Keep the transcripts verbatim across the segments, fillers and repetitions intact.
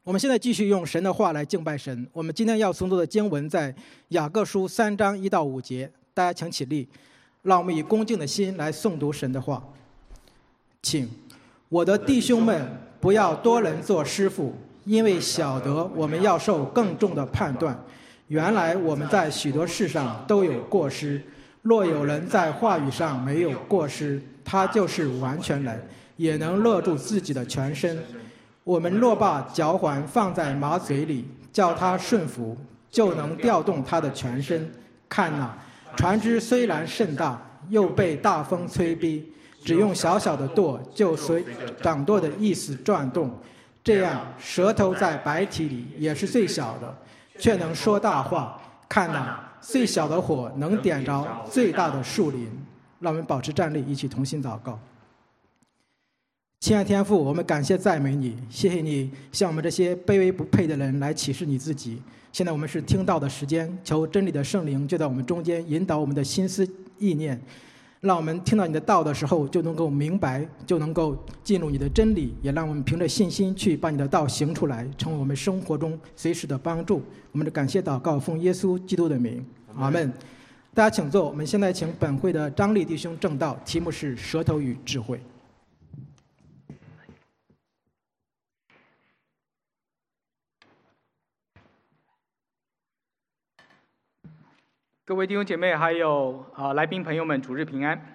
我们现在继续用神的话来敬拜神。我们今天要诵读的经文在雅各书三章一到五节，大家请起立，让我们以恭敬的心来诵读神的话。请，我的弟兄们，不要多人做师傅，因为晓得我们要受更重的判断。原来我们在许多事上都有过失，若有人在话语上没有过失，他就是完全人，也能勒住自己的全身。我们若把脚环放在马嘴里，叫它顺服，就能调动它的全身。看哪，船只虽然甚大，又被大风吹逼，只用小小的舵就随掌舵的意思转动。这样，舌头在百体里也是最小的，却能说大话。看哪，最小的火能点着最大的树林。让我们保持站立，一起同心祷告。亲爱的天父，我们感谢赞美你，谢谢你向我们这些卑微不配的人来启示你自己。现在我们是听道的时间，求真理的圣灵就在我们中间引导我们的心思意念，让我们听到你的道的时候就能够明白，就能够进入你的真理，也让我们凭着信心去把你的道行出来，成为我们生活中随时的帮助。我们的感谢祷告奉耶稣基督的名，阿们。大家请坐，我们现在请本会的张力弟兄正道，题目是舌头与智慧。 各位弟兄姐妹，还有呃来宾朋友们，主日平安。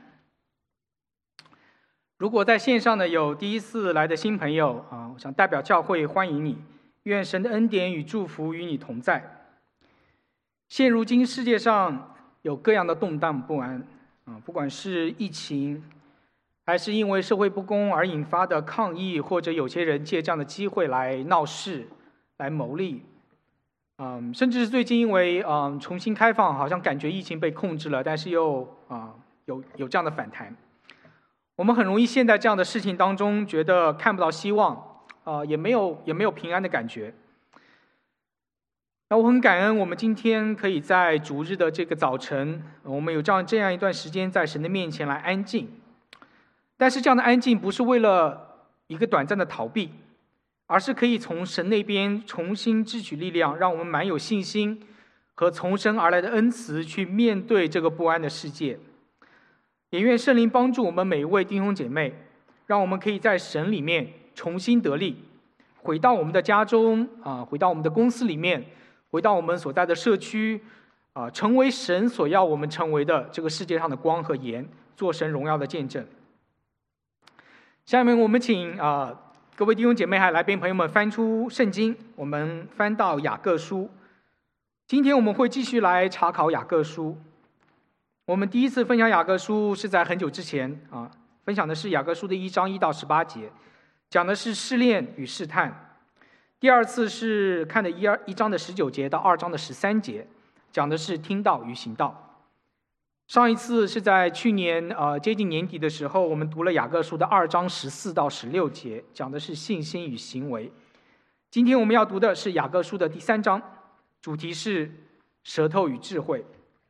如果在线上呢有第一次来的新朋友啊，我想代表教会欢迎你，愿神的恩典与祝福与你同在。现如今世界上有各样的动荡不安啊，不管是疫情，还是因为社会不公而引发的抗议，或者有些人借这样的机会来闹事、来谋利。嗯，甚至是最近因为嗯重新开放，好像感觉疫情被控制了，但是又啊、呃、有有这样的反弹，我们很容易陷在这样的事情当中，觉得看不到希望，啊、呃、也没有也没有平安的感觉。那我很感恩，我们今天可以在主日的这个早晨，我们有这样这样一段时间在神的面前来安静。但是这样的安静不是为了一个短暂的逃避，而是可以从神那边重新支取力量，让我们满有信心和从神而来的恩慈去面对这个不安的世界。也愿圣灵帮助我们每一位弟兄姐妹，让我们可以在神里面重新得力，回到我们的家中啊，回到我们的公司里面，回到我们所在的社区啊，成为神所要我们成为的这个世界上的光和盐，做神荣耀的见证。下面我们请啊。各位弟兄姐妹还有来宾朋友们翻出圣经，我们翻到雅各书。今天我们会继续来查考雅各书。我们第一次分享雅各书是在很久之前啊，分享的是雅各书的一章一到十八节，讲的是试炼与试探。第二次是看的一二一章的十九节到二章的十三节，讲的是听道与行道。上一次是在去年呃接近年底的时候，我们读了雅各书的二章十四到十六节，讲的是信心与行为。今天我们要读的是雅各书的第三章，主题是舌头与智慧。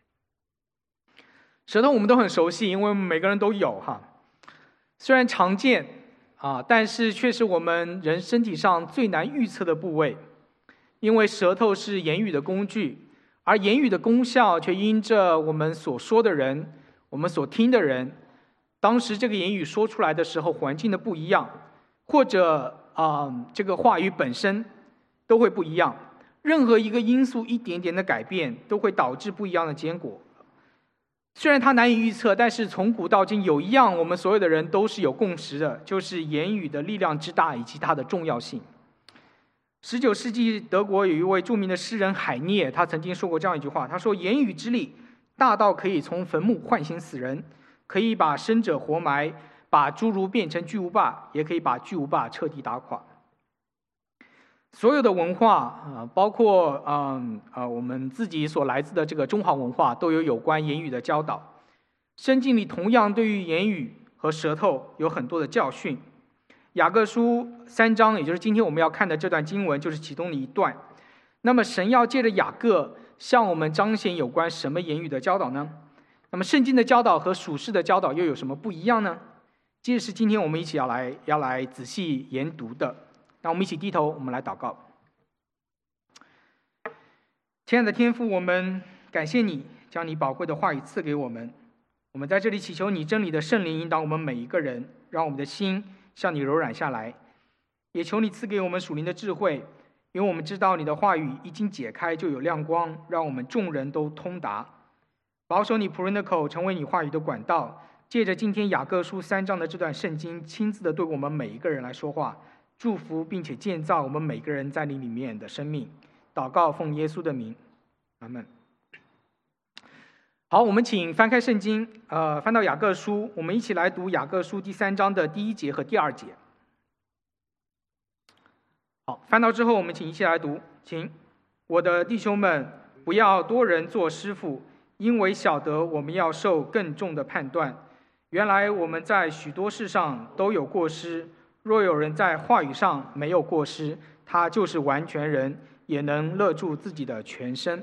舌头我们都很熟悉，因为我们每个人都有哈。虽然常见啊，但是却是我们人身体上最难预测的部位，因为舌头是言语的工具。而言语的功效却因着我们所说的人，我们所听的人，当时这个言语说出来的时候环境的不一样，或者啊、呃、这个话语本身都会不一样。任何一个因素一点点的改变，都会导致不一样的结果。虽然它难以预测，但是从古到今有一样我们所有的人都是有共识的，就是言语的力量之大以及它的重要性。十九世纪德国有一位著名的诗人海涅，他曾经说过这样一句话，他说：言语之力大到可以从坟墓唤醒死人，可以把生者活埋，把侏儒变成巨无霸，也可以把巨无霸彻底打垮。所有的文化啊，包括嗯啊我们自己所来自的这个中华文化，都有有关言语的教导。圣经里同样对于言语和舌头有很多的教训。雅各书三章，也就是今天我们要看的这段经文，就是其中的一段。那么神要借着雅各向我们彰显有关什么言语的教导呢？那么圣经的教导和属世的教导又有什么不一样呢？这是今天我们一起要来要来仔细研读的。让我们一起低头，我们来祷告。 亲爱的天父，我们感谢你将你宝贵的话语赐给我们。我们在这里祈求你真理的圣灵引导我们每一个人，让我们的心向你柔软下来。也求你赐给我们属灵的智慧，因为我们知道你的话语一经解开就有亮光，让我们众人都通达。保守你仆人的口成为你话语的管道，借着今天雅各书三章的这段圣经，亲自的对我们每一个人来说话，祝福并且建造我们每个人在你里面的生命。祷告奉耶稣的名，阿们。好，我们请翻开圣经，呃，翻到雅各书，我们一起来读雅各书第三章的第一节和第二节。好，翻到之后，我们请一起来读，请。我的弟兄们，不要多人做师傅，因为晓得我们要受更重的判断。原来我们在许多事上都有过失，若有人在话语上没有过失，他就是完全人，也能勒住自己的全身。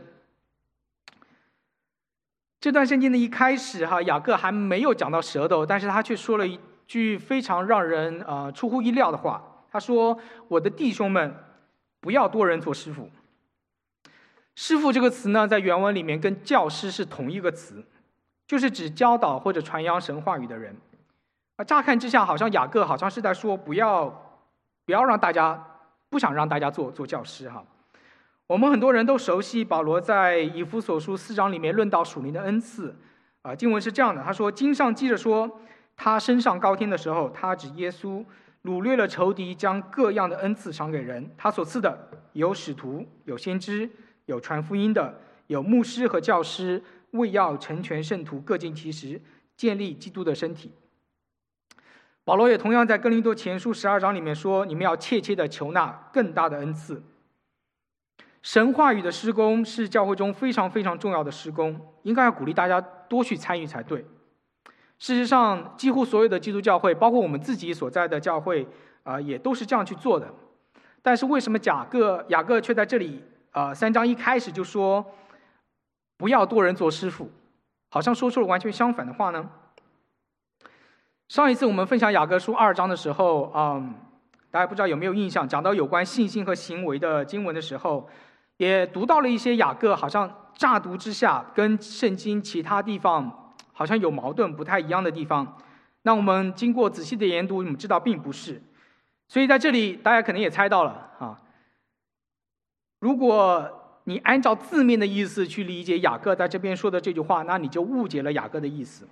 这段圣经的一开始，哈，雅各还没有讲到舌头，但是他却说了一句非常让人呃出乎意料的话。他说：“我的弟兄们，不要多人做师傅。”师傅这个词呢，在原文里面跟教师是同一个词，就是指教导或者传扬神话语的人。啊，乍看之下，好像雅各好像是在说，不要不要让大家不想让大家做做教师哈。我们很多人都熟悉保罗在以弗所书四章里面论到属灵的恩赐，啊，经文是这样的，他说：“经上记着说，他升上高天的时候，他指耶稣掳掠了仇敌，将各样的恩赐赏给人。他所赐的有使徒，有先知，有传福音的，有牧师和教师，为要成全圣徒，各尽其职，建立基督的身体。”保罗也同样在哥林多前书十二章里面说：“你们要切切的求那更大的恩赐。”神话语的施工是教会中非常非常重要的施工，应该要鼓励大家多去参与才对。事实上，几乎所有的基督教会，包括我们自己所在的教会，啊、呃，也都是这样去做的。但是为什么雅各雅各却在这里，呃，三章一开始就说不要多人做师傅，好像说出了完全相反的话呢？上一次我们分享雅各书二章的时候，嗯，大家不知道有没有印象？讲到有关信心和行为的经文的时候，也读到了一些雅各好像乍读之下跟圣经其他地方好像有矛盾、不太一样的地方。那我们经过仔细的研读，我们知道并不是。所以在这里，大家可能也猜到了啊。如果你按照字面的意思去理解雅各在这边说的这句话，那你就误解了雅各的意思。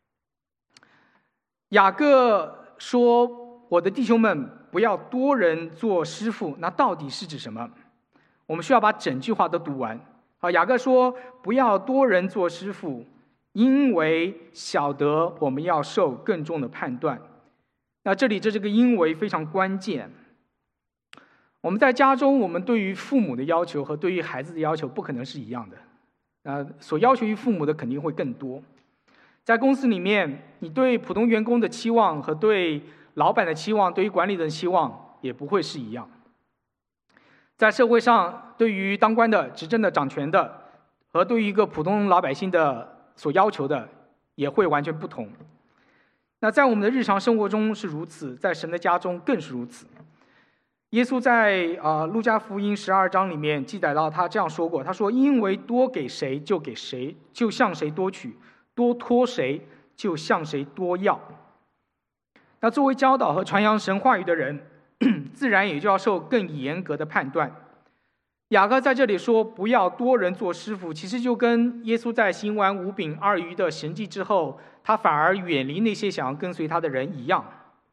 雅各说：“我的弟兄们，不要多人做师傅。”那到底是指什么？我们需要把整句话都读完。好，雅各说：“不要多人做师傅，因为晓得我们要受更重的判断。”那这里这这个因为非常关键。我们在家中，我们对于父母的要求和对于孩子的要求不可能是一样的。呃，所要求于父母的肯定会更多。在公司里面，你对普通员工的期望和对老板的期望，对于管理人的期望也不会是一样。在社会上，对于当官的、执政的、掌权的，和对于一个普通老百姓的所要求的，也会完全不同。那在我们的日常生活中是如此，在神的家中更是如此。耶稣在啊、呃、路加福音十二章里面记载到，他这样说过：“他说，因为多给谁就给谁，就向谁多取；多托谁就向谁多要。”那作为教导和传扬神话语的人，自然也就要受更严格的判断。雅各在这里说不要多人做师傅，其实就跟耶稣在行完五饼二鱼的神迹之后，他反而远离那些想要跟随他的人一样。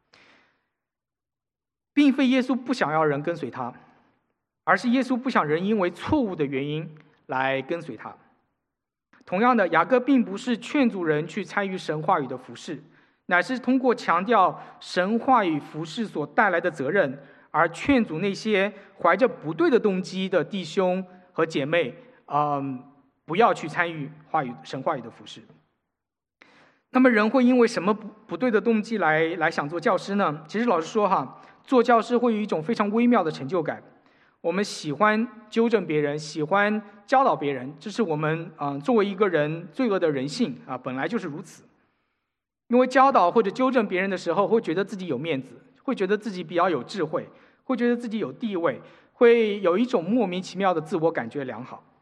并非耶稣不想要人跟随他，而是耶稣不想人因为错误的原因来跟随他。同样的，雅各并不是劝阻人去参与神话语的服事，乃是通过强调神话语服事所带来的责任，而劝阻那些怀着不对的动机的弟兄和姐妹，嗯，不要去参与话语神话语的服事。那么人会因为什么不不对的动机来来想做教师呢？其实老实说哈，做教师会有一种非常微妙的成就感。我们喜欢纠正别人，喜欢教导别人，这是我们啊、呃、作为一个人罪恶的人性啊，本来就是如此。因为教导或者纠正别人的时候，会觉得自己有面子，会觉得自己比较有智慧，会觉得自己有地位，会有一种莫名其妙的自我感觉良好。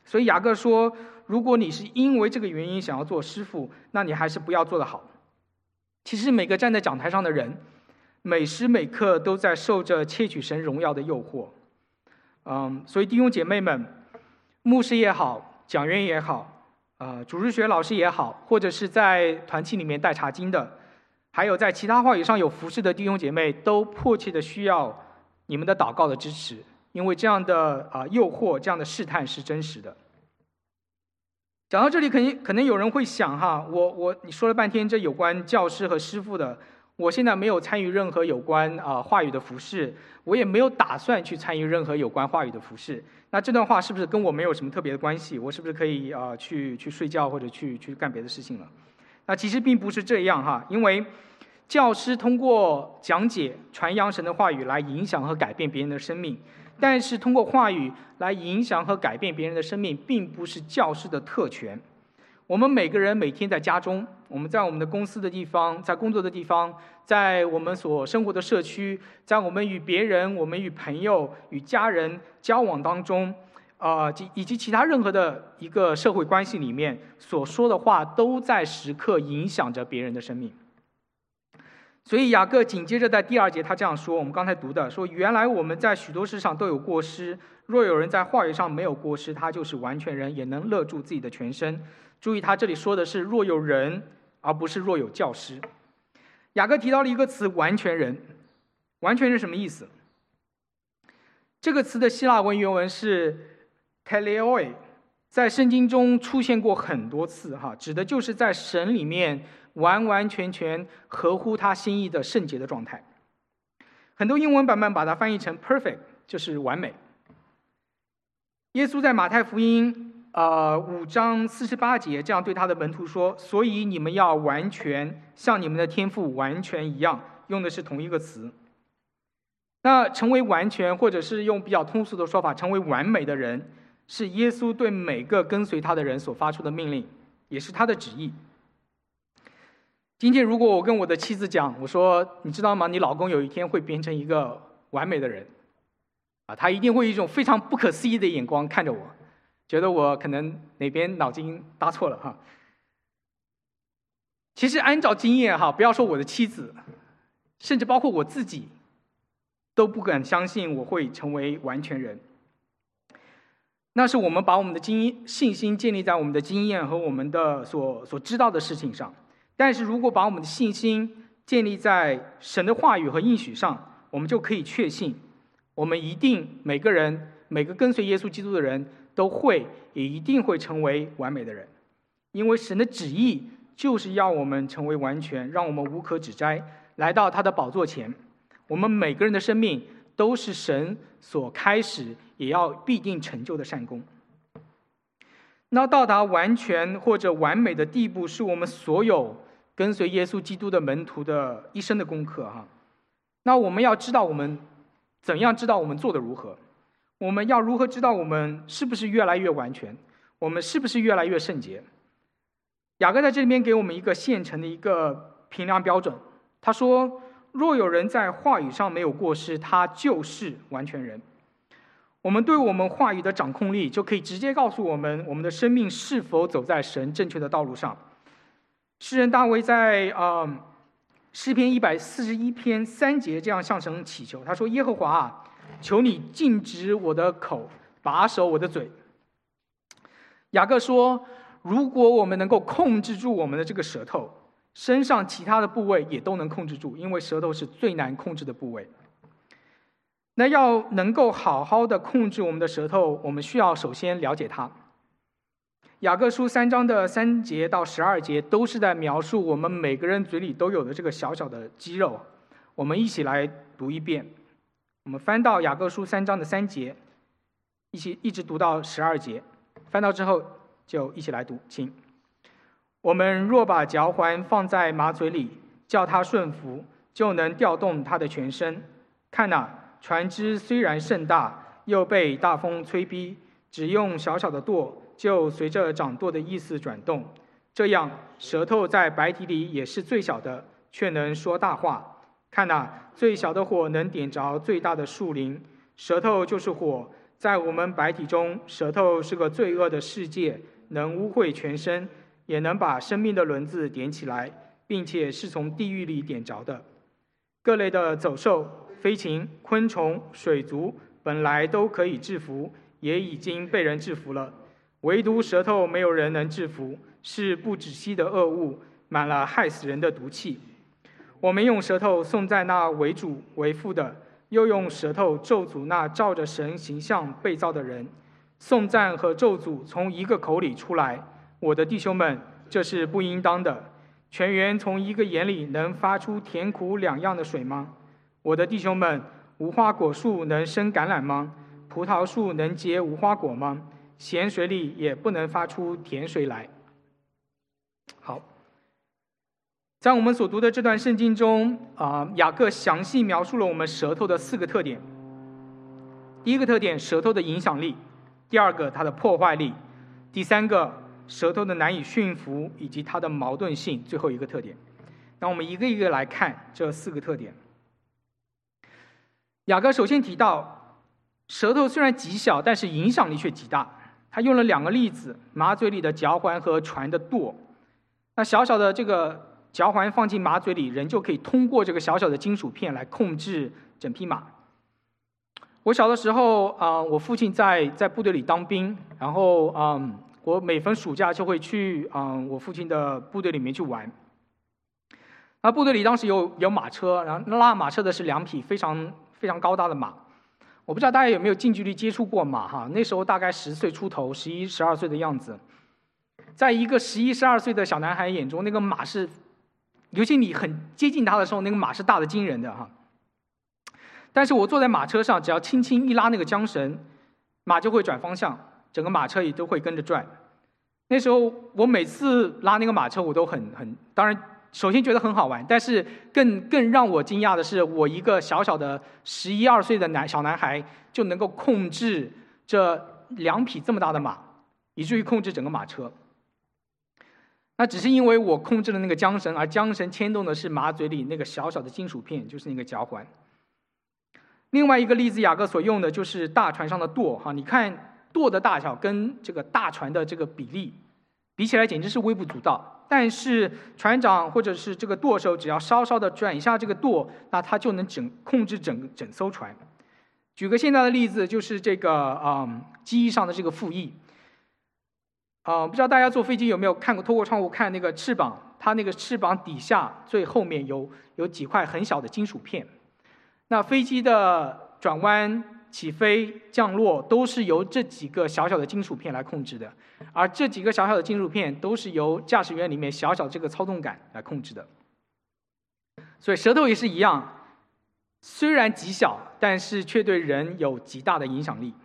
所以雅各说，如果你是因为这个原因想要做师傅，那你还是不要做得好。其实每个站在讲台上的人，每时每刻都在受着窃取神荣耀的诱惑。嗯，所以弟兄姐妹们，牧师也好，讲员也好，呃，主日学老师也好，或者是在团契里面带查经的，还有在其他话语上有服事的弟兄姐妹，都迫切的需要你们的祷告的支持，因为这样的啊、呃、诱惑，这样的试探是真实的。讲到这里，肯定可能有人会想哈，我我你说了半天这有关教师和师傅的，我现在没有参与任何有关啊、呃、话语的服事，我也没有打算去参与任何有关话语的服事。那这段话是不是跟我没有什么特别的关系？我是不是可以啊、呃、去去睡觉或者去去干别的事情了？那其实并不是这样哈，因为教师通过讲解、传扬神的话语来影响和改变别人的生命。但是通过话语来影响和改变别人的生命，并不是教师的特权。我们每个人每天在家中，我们在我们的公司的地方，在工作的地方，在我们所生活的社区，在我们与别人、我们与朋友、与家人交往当中，呃，以及其他任何的一个社会关系里面所说的话，都在时刻影响着别人的生命。所以雅各紧接着在第二节他这样说，我们刚才读的说，原来我们在许多事上都有过失，若有人在话语上没有过失，他就是完全人，也能勒住自己的全身。注意他这里说的是若有人，而不是若有教师。雅各提到了一个词，完全人。完全人什么意思？这个词的希腊文原文是 teleoi， 在圣经中出现过很多次哈，指的就是在神里面完完全全合乎他心意的圣洁的状态。很多英文版本把它翻译成 perfect， 就是完美。耶稣在马太福音呃五章四十八节这样对他的门徒说，所以你们要完全像你们的天父完全一样，用的是同一个词。那成为完全，或者是用比较通俗的说法，成为完美的人，是耶稣对每个跟随他的人所发出的命令，也是他的旨意。今天如果我跟我的妻子讲，我说你知道吗，你老公有一天会变成一个完美的人啊，他一定会以一种非常不可思议的眼光看着我，觉得我可能哪边脑筋搭错了哈。其实按照经验哈，不要说我的妻子，甚至包括我自己都不敢相信我会成为完全人。那是我们把我们的经信心建立在我们的经验和我们的所所知道的事情上。但是如果把我们的信心建立在神的话语和应许上，我们就可以确信，我们一定每个人每个跟随耶稣基督的人都会也一定会成为完美的人，因为神的旨意就是要我们成为完全，让我们无可指摘，来到他的宝座前。我们每个人的生命都是神所开始也要必定成就的善功。那到达完全或者完美的地步，是我们所有跟随耶稣基督的门徒的一生的功课哈。那我们要知道我们怎样知道我们做得如何，我们要如何知道我们是不是越来越完全，我们是不是越来越圣洁。雅各在这里面给我们一个现成的一个评量标准，他说，若有人在话语上没有过失，他就是完全人。我们对我们话语的掌控力，就可以直接告诉我们，我们的生命是否走在神正确的道路上。诗人大卫在呃诗篇一百四十一篇三节这样向神祈求，他说：“耶和华啊，求你禁止我的口，把守我的嘴。”雅各说，如果我们能够控制住我们的这个舌头，身上其他的部位也都能控制住，因为舌头是最难控制的部位。那要能够好好的控制我们的舌头，我们需要首先了解它。雅各书三章的三节到十二节都是在描述我们每个人嘴里都有的这个小小的肌肉。我们一起来读一遍。我们翻到雅各书三章的三节，一起一直读到十二节。翻到之后就一起来读，请。我们若把嚼环放在马嘴里，叫它顺服，就能调动它的全身。看哪，船只虽然甚大，又被大风吹逼，只用小小的舵，就随着掌舵的意思转动。这样，舌头在白体里也是最小的，却能说大话。看哪，最小的火能点着最大的树林，舌头就是火， 在我们白体中，舌头是个罪恶的世界，能污秽全身，也能把生命的轮子点起来，并且是从地狱里点着的。各类的走兽、飞禽、昆虫、水族本来都可以制服，也已经被人制服了，唯独舌头没有人能制服，是不止息的恶物，满了害死人的毒气。我们用舌头颂赞那为主为父的，又用舌头咒诅那照着神形象被造的人。颂赞和咒诅从一个口里出来，我的弟兄们，这是不应当的。泉源从一个眼里能发出甜苦两样的水吗？我的弟兄们，无花果树能生橄榄吗？葡萄树能结无花果吗？咸水里也不能发出甜水来。好，在我们所读的这段圣经中，啊、呃，雅各详细描述了我们舌头的四个特点。第一个特点，舌头的影响力；第二个，它的破坏力；第三个，舌头的难以驯服以及它的矛盾性；最后一个特点。那我们一个一个来看这四个特点。雅各首先提到，舌头虽然极小，但是影响力却极大。他用了两个例子：马嘴里的嚼环和船的舵。那小小的这个嚼环放进马嘴里，人就可以通过这个小小的金属片来控制整匹马。我小的时候啊、呃，我父亲在在部队里当兵，然后嗯、呃，我每逢暑假就会去嗯、呃、我父亲的部队里面去玩。那部队里当时有有马车，然后拉马车的是两匹非常非常高大的马。我不知道大家有没有近距离接触过马哈？那时候大概十岁出头，十一、十二岁的样子。在一个十一、十二岁的小男孩眼中，那个马是，尤其你很接近他的时候，那个马是大的惊人的哈。但是我坐在马车上，只要轻轻一拉那个缰绳，马就会转方向，整个马车也都会跟着转。那时候我每次拉那个马车，我都很很，当然首先觉得很好玩，但是更更让我惊讶的是，我一个小小的十一二岁的男小男孩就能够控制这两匹这么大的马，以至于控制整个马车。那只是因为我控制了那个缰绳，而缰绳牵动的是马嘴里那个小小的金属片，就是那个嚼环。另外一个例子，雅各所用的就是大船上的舵哈，你看舵的大小跟这个大船的这个比例比起来，简直是微不足道。但是船长或者是这个舵手，只要稍稍的转一下这个舵，那他就能整控制整整艘船。举个现在的例子，就是这个嗯机翼上的这个副翼。啊、呃，不知道大家坐飞机有没有看过，透过窗户看那个翅膀，它那个翅膀底下最后面有有几块很小的金属片。那飞机的转弯、起飞、降落都是由这几个小小的金属片来控制的，而这几个小小的金属片都是由驾驶员里面小小这个操纵杆来控制的。所以舌头也是一样，虽然极小，但是却对人有极大的影响力。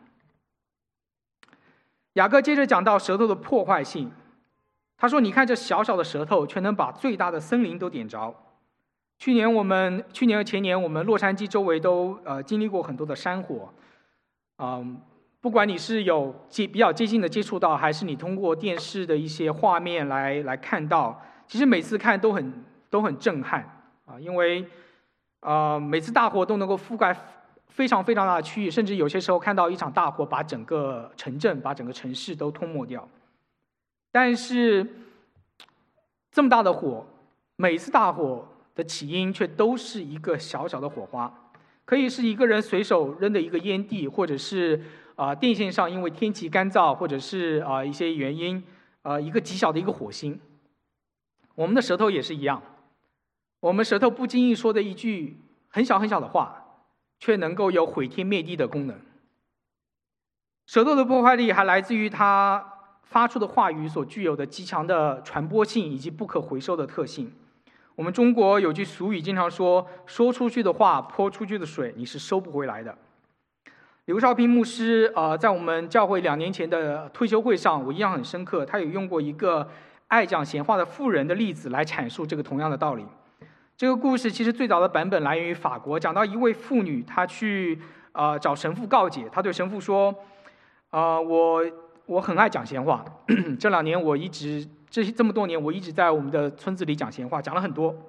雅各接着讲到舌头的破坏性，他说：“你看这小小的舌头，却能把最大的森林都点着。”去年我们，去年和前年，我们洛杉矶周围都呃经历过很多的山火，嗯、呃，不管你是有接比较接近的接触到，还是你通过电视的一些画面来来看到，其实每次看都很都很震撼啊、呃，因为呃每次大火都能够覆盖非常非常大的区域，甚至有些时候看到一场大火把整个城镇、把整个城市都吞没掉。但是这么大的火，每一次大火的起因却都是一个小小的火花，可以是一个人随手扔的一个烟蒂，或者是啊、呃、电线上因为天气干燥，或者是啊、呃、一些原因，呃一个极小的一个火星。我们的舌头也是一样，我们舌头不经意说的一句很小很小的话，却能够有毁天灭地的功能。舌头的破坏力还来自于它发出的话语所具有的极强的传播性以及不可回收的特性。我们中国有句俗语经常说，说出去的话泼出去的水你是收不回来的。刘少平牧师呃，在我们教会两年前的退休会上，我印象很深刻，他有用过一个爱讲闲话的妇人的例子来阐述这个同样的道理。这个故事其实最早的版本来源于法国，讲到一位妇女，她去呃找神父告解，她对神父说，呃我我很爱讲闲话，这两年我一直这这么多年我一直在我们的村子里讲闲话，讲了很多。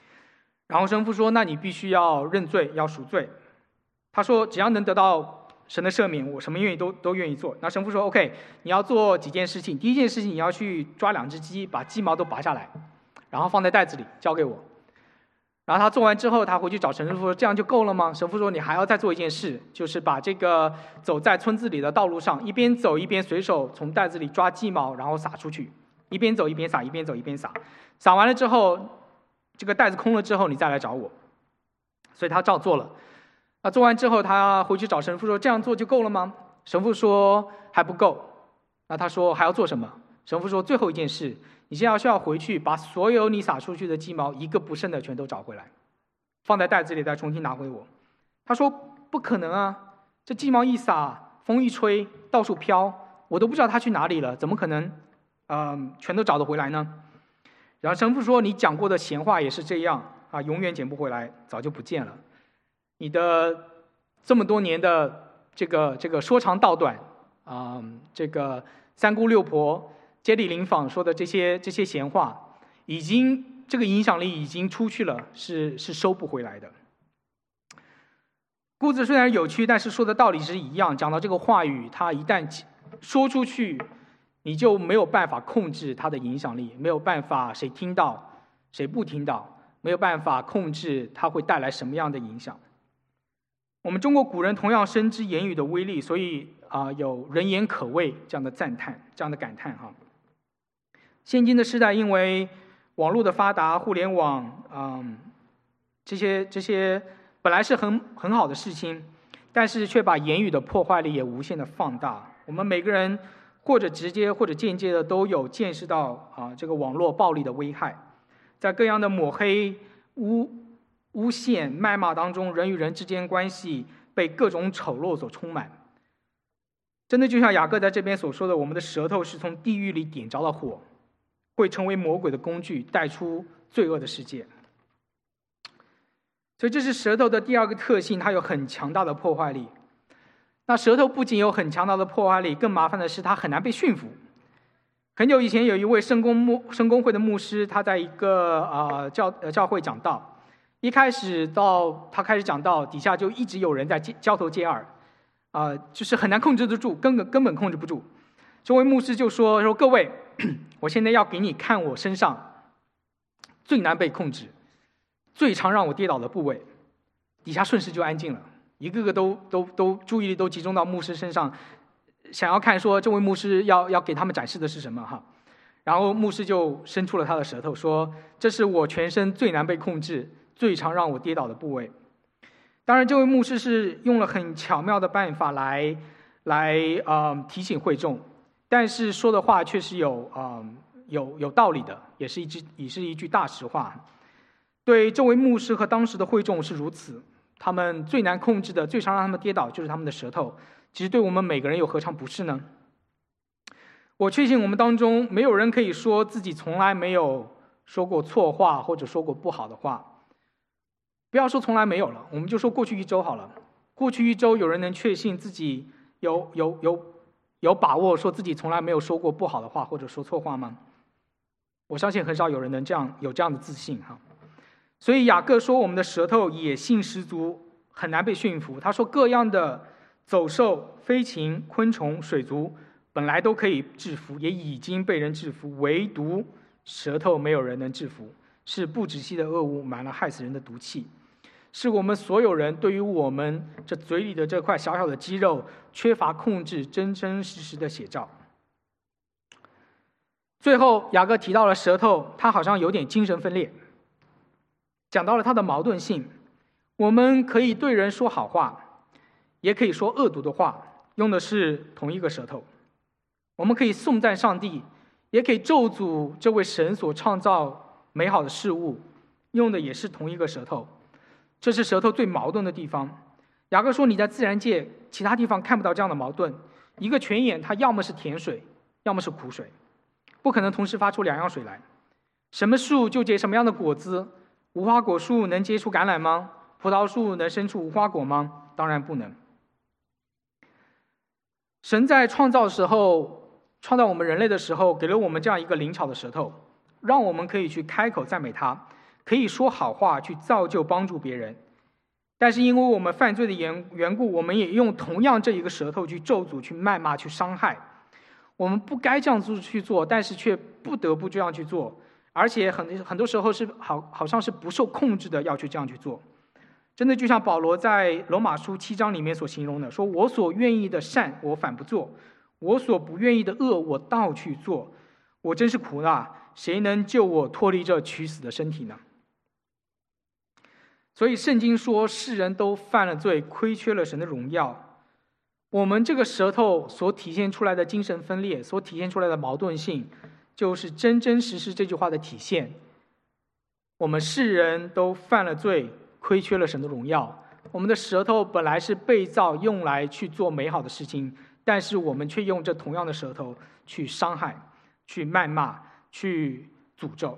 然后神父说，那你必须要认罪，要赎罪。他说只要能得到神的赦免，我什么愿意都都愿意做。那神父说 OK， 你要做几件事情。第一件事情，你要去抓两只鸡，把鸡毛都拔下来，然后放在袋子里交给我。然后他做完之后，他回去找神父说：“这样就够了吗？”神父说：“你还要再做一件事，就是把这个走在村子里的道路上，一边走一边随手从袋子里抓鸡毛，然后撒出去，一边走一边撒，一边走一边撒。撒完了之后，这个袋子空了之后，你再来找我。”所以他照做了。那做完之后，他回去找神父说：“这样做就够了吗？”神父说：“还不够。”那他说：“还要做什么？”神父说：“最后一件事。你现在需要回去，把所有你撒出去的鸡毛一个不剩的全都找回来，放在袋子里，再重新拿回我。”他说：“不可能啊，这鸡毛一撒，风一吹，到处飘，我都不知道它去哪里了，怎么可能，嗯，全都找得回来呢？”然后神父说：“你讲过的闲话也是这样啊，永远捡不回来，早就不见了。你的这么多年的这个这个说长道短，啊、嗯，这个三姑六婆。”街里邻坊说的这些这些闲话，已经这个影响力已经出去了，是是收不回来的。故事虽然有趣，但是说的道理是一样。讲到这个话语，它一旦说出去，你就没有办法控制它的影响力，没有办法谁听到谁不听到，没有办法控制它会带来什么样的影响。我们中国古人同样深知言语的威力，所以啊、呃，有人言可畏这样的赞叹，这样的感叹哈。现今的时代，因为网络的发达，互联网，嗯，这些这些本来是很很好的事情，但是却把言语的破坏力也无限的放大。我们每个人或者直接或者间接的都有见识到啊这个网络暴力的危害，在各样的抹黑、诬诬陷、谩骂当中，人与人之间关系被各种丑陋所充满。真的就像雅各在这边所说的，我们的舌头是从地狱里点着了火，会成为魔鬼的工具，带出罪恶的世界。所以这是舌头的第二个特性，它有很强大的破坏力。那舌头不仅有很强大的破坏力，更麻烦的是它很难被驯服。很久以前，有一位圣公牧圣公会的牧师，他在一个呃教呃教会讲道，一开始到他开始讲道，底下就一直有人在交头接耳，啊、呃，就是很难控制得住，根本根本控制不住。这位牧师就说说各位，我现在要给你看我身上最难被控制、最常让我跌倒的部位。底下瞬时就安静了，一个个都都都注意力都集中到牧师身上，想要看说这位牧师要要给他们展示的是什么哈。然后牧师就伸出了他的舌头说：“这是我全身最难被控制、最常让我跌倒的部位。”当然，这位牧师是用了很巧妙的办法来来呃提醒会众。但是说的话确实有啊、呃、有有道理的，也是一句也是一句大实话。对这位牧师和当时的会众是如此，他们最难控制的、最常让他们跌倒就是他们的舌头。其实对我们每个人又何尝不是呢？我确信我们当中没有人可以说自己从来没有说过错话或者说过不好的话。不要说从来没有了，我们就说过去一周好了。过去一周，有人能确信自己有有有。有把握说自己从来没有说过不好的话或者说错话吗？我相信很少有人能这样有这样的自信哈。所以雅各说我们的舌头野性十足，很难被驯服。他说各样的走兽、飞禽、昆虫、水族本来都可以制服，也已经被人制服，唯独舌头没有人能制服，是不止息的恶物，满了害死人的毒气。是我们所有人对于我们这嘴里的这块小小的肌肉缺乏控制真真实实的写照。最后雅各提到了舌头，他好像有点精神分裂，讲到了他的矛盾性。我们可以对人说好话，也可以说恶毒的话，用的是同一个舌头。我们可以颂赞上帝，也可以咒诅这位神所创造美好的事物，用的也是同一个舌头。这是舌头最矛盾的地方。雅各说，你在自然界其他地方看不到这样的矛盾。一个泉眼，它要么是甜水，要么是苦水，不可能同时发出两样水来。什么树就结什么样的果子？无花果树能结出橄榄吗？葡萄树能生出无花果吗？当然不能。神在创造的时候，创造我们人类的时候，给了我们这样一个灵巧的舌头，让我们可以去开口赞美他，可以说好话，去造就帮助别人。 但是因为我们犯罪的缘缘故，我们也用同样这一个舌头去咒诅、去谩骂、去伤害。我们不该这样子去做，但是却不得不这样去做，而且很很多时候是好好像是不受控制的要去这样去做。真的就像保罗在罗马书七章里面所形容的，说我所愿意的善我反不做，我所不愿意的恶我倒去做，我真是苦啊！谁能救我脱离这取死的身体呢？所以圣经说世人都犯了罪，亏缺了神的荣耀。我们这个舌头所体现出来的精神分裂，所体现出来的矛盾性，就是真真实实这句话的体现。我们世人都犯了罪，亏缺了神的荣耀。我们的舌头本来是被造用来去做美好的事情，但是我们却用这同样的舌头去伤害、去谩骂、去诅咒。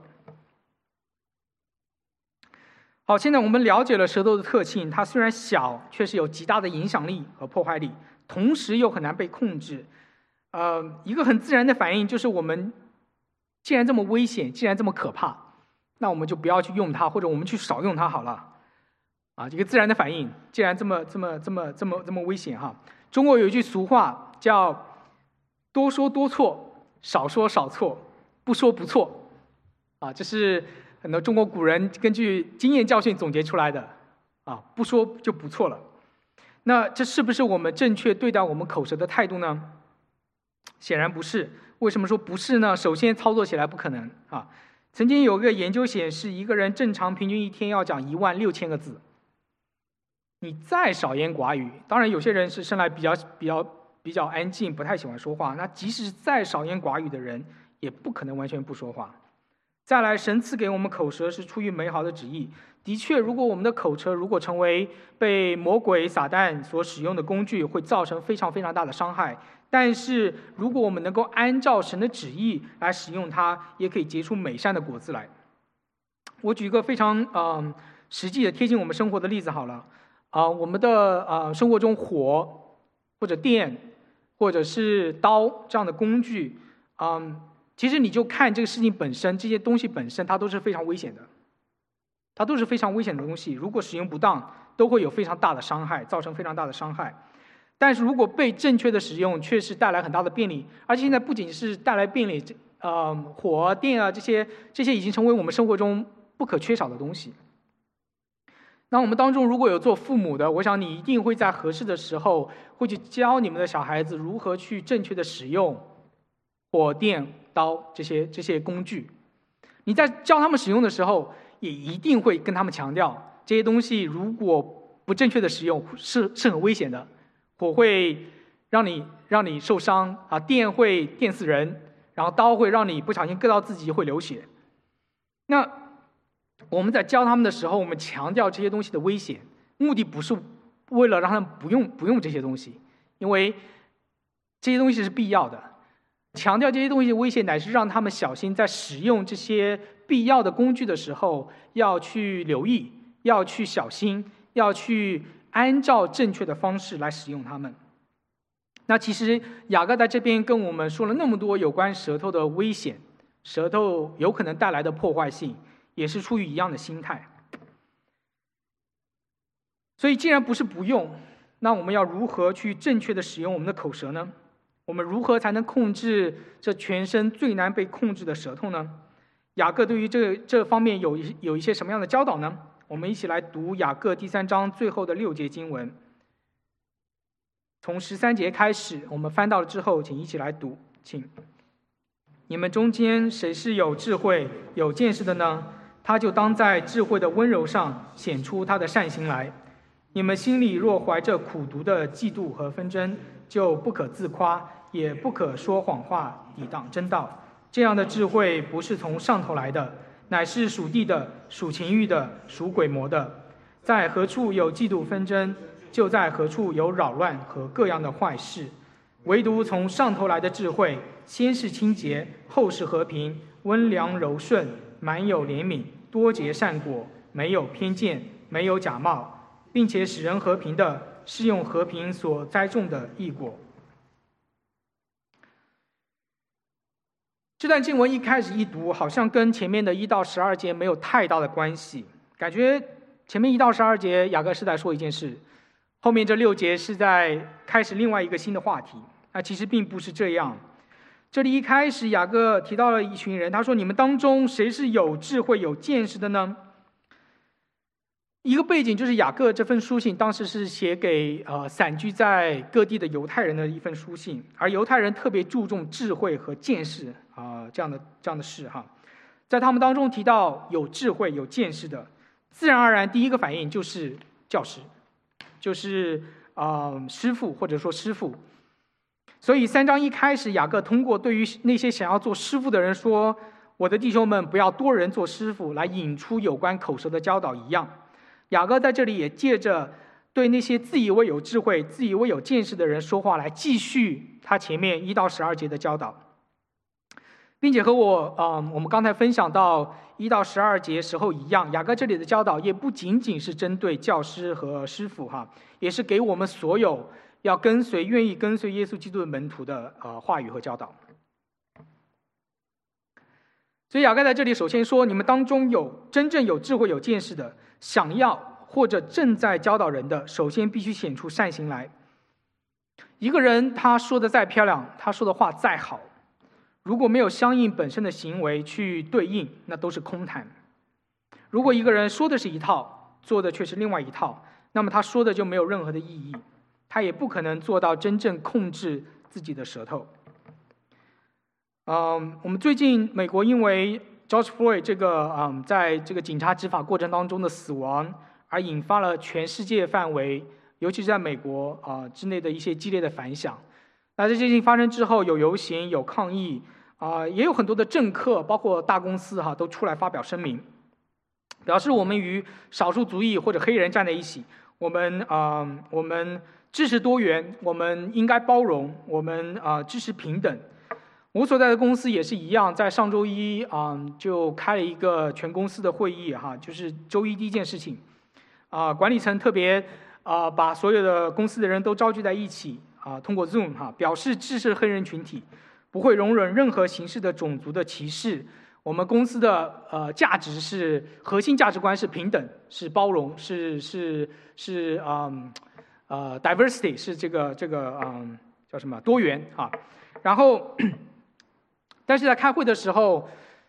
好，现在我们了解了舌头的特性，它虽然小，却是有极大的影响力和破坏力，同时又很难被控制。呃，一个很自然的反应就是，我们既然这么危险，既然这么可怕，那我们就不要去用它，或者我们去少用它好了。啊，一个自然的反应，既然这么这么这么这么这么危险哈。中国有一句俗话叫“多说多错，少说少错，不说不错”。啊，这是很多中国古人根据经验教训总结出来的。啊，不说就不错了。那这是不是我们正确对待我们口舌的态度呢？显然不是。为什么说不是呢？首先，操作起来不可能啊。曾经有个研究显示，一个人正常平均一天要讲一万六千个字。你再少言寡语，当然有些人是生来比较比较比较安静，不太喜欢说话。那即使再少言寡语的人，也不可能完全不说话。再来，神赐给我们口舌是出于美好的旨意。的确，如果我们的口舌如果成为被魔鬼撒旦所使用的工具，会造成非常非常大的伤害。但是如果我们能够按照神的旨意来使用它，也可以结出美善的果子来。我举一个非常呃实际的贴近我们生活的例子好了。啊、呃，我们的呃生活中火或者电或者是刀这样的工具，嗯、呃，其实你就看这个事情本身，这些东西本身它都是非常危险的，它都是非常危险的东西。如果使用不当，都会有非常大的伤害，造成非常大的伤害。但是如果被正确的使用，却是带来很大的便利。而且现在不仅是带来便利，呃，火、电啊这些这些已经成为我们生活中不可缺少的东西。那我们当中如果有做父母的，我想你一定会在合适的时候会去教你们的小孩子如何去正确的使用火、电、刀这些这些工具。你在教他们使用的时候，也一定会跟他们强调，这些东西如果不正确的使用是是很危险的。火会让你让你受伤啊，电会电死人，然后刀会让你不小心割到自己会流血。那我们在教他们的时候，我们强调这些东西的危险，目的不是为了让他们不用不用这些东西，因为这些东西是必要的。强调这些东西的危险，乃是让他们小心在使用这些必要的工具的时候，要去留意，要去小心，要去按照正确的方式来使用它们。那其实雅各在这边跟我们说了那么多有关舌头的危险，舌头有可能带来的破坏性，也是出于一样的心态。所以既然不是不用，那我们要如何去正确的使用我们的口舌呢？我们如何才能控制这全身最难被控制的舌头呢？雅各对于这这方面有有一些什么样的教导呢？我们一起来读雅各第三章最后的六节经文，从十三节开始，我们翻到了之后，请一起来读。请，你们中间谁是有智慧、有见识的呢？他就当在智慧的温柔上显出他的善行来。你们心里若怀着苦毒的嫉妒和纷争，就不可自夸，也不可说谎话抵挡真道。这样的智慧不是从上头来的，乃是属地的、属情欲的、属鬼魔的。在何处有嫉妒纷争，就在何处有扰乱和各样的坏事。唯独从上头来的智慧，先是清洁，后是和平，温良柔顺，满有怜悯，多结善果，没有偏见，没有假冒，并且使人和平的，是用和平所栽种的义果。这段经文一开始一读，好像跟前面的一到十二节没有太大的关系，感觉前面一到十二节，雅各是在说一件事，后面这六节是在开始另外一个新的话题。那其实并不是这样。这里一开始，雅各提到了一群人，他说：“你们当中谁是有智慧、有见识的呢？”一个背景就是雅各这份书信当时是写给呃散居在各地的犹太人的一份书信，而犹太人特别注重智慧和见识啊、呃、这样的这样的事哈。在他们当中提到有智慧、有见识的，自然而然第一个反应就是教师，就是啊、呃、师傅或者说师傅。所以三章一开始，雅各通过对于那些想要做师傅的人说：“我的弟兄们，不要多人做师傅，来引出有关口舌的教导一样。”雅各在这里也借着对那些自以为有智慧、自以为有见识的人说话，来继续他前面一到十二节的教导，并且和我嗯我们刚才分享到一到十二节时候一样，雅各这里的教导也不仅仅是针对教师和师傅哈，也是给我们所有要跟随、愿意跟随耶稣基督的门徒的呃话语和教导。所以雅各在这里首先说：“你们当中有真正有智慧、有见识的，想要或者正在教导人的，首先必须显出善行来。”一个人他说的再漂亮，他说的话再好，如果没有相应本身的行为去对应，那都是空谈。如果一个人说的是一套，做的却是另外一套，那么他说的就没有任何的意义，他也不可能做到真正控制自己的舌头。嗯，我们最近美国因为 George Floyd 这个嗯，在这个警察执法过程当中的死亡，而引发了全世界范围，尤其是在美国啊、呃、之内的一些激烈的反响。那这件事情发生之后，有游行，有抗议啊、呃，也有很多的政客，包括大公司哈，都出来发表声明，表示我们与少数族裔或者黑人站在一起，我们啊、呃，我们支持多元，我们应该包容，我们啊、呃、支持平等。我所在的公司也是一样，在上周一啊、嗯、就开了一个全公司的会议哈，就是周一第一件事情，啊、呃、管理层特别啊、呃、把所有的公司的人都召集在一起啊、呃，通过 Zoom 哈表示支持黑人群体，不会容忍任何形式的种族的歧视。我们公司的呃价值是核心价值观是平等，是包容，是是是啊 呃, 呃 diversity 是这个这个嗯、呃、叫什么多元啊，然后。但是在开会的时候，